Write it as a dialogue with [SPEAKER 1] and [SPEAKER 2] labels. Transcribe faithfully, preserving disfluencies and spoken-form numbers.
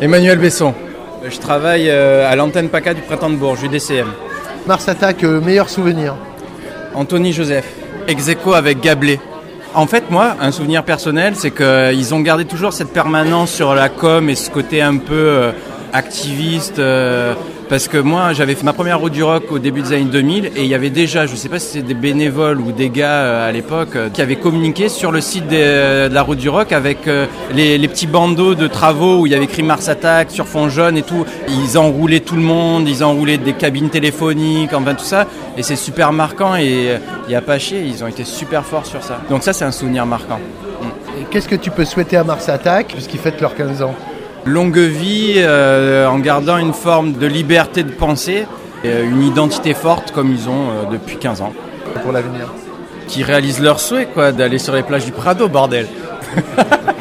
[SPEAKER 1] Emmanuel Besson. Je travaille à l'antenne PACA du Printemps de Bourges, U D C M.
[SPEAKER 2] Mars Attack, euh, meilleur souvenir?
[SPEAKER 1] Anthony Joseph. Ex-aequo avec Gablé. En fait, moi, un souvenir personnel, c'est qu'ils ont gardé toujours cette permanence sur la com et ce côté un peu euh, activiste. Euh, parce que moi, j'avais fait ma première route du rock au début des années deux mille et il y avait déjà, je ne sais pas si c'était des bénévoles ou des gars euh, à l'époque, euh, qui avaient communiqué sur le site des, euh, de la route du rock avec euh, les, les petits bandeaux de travaux où il y avait écrit Mars Attack sur fond jaune et tout. Ils enroulaient tout le monde, ils enroulaient des cabines téléphoniques, enfin tout ça. Et c'est super marquant et il n'y a pas à chier, ils ont été super forts sur ça. Donc ça, c'est un souvenir marquant.
[SPEAKER 2] Mm. Et qu'est-ce que tu peux souhaiter à Mars Attack puisqu'ils fêtent leurs quinze ans?
[SPEAKER 1] Longue vie euh, en gardant une forme de liberté de penser, et une identité forte comme ils ont euh, depuis quinze ans.
[SPEAKER 2] Pour l'avenir.
[SPEAKER 1] Qui réalisent leur souhait, quoi, d'aller sur les plages du Prado, bordel.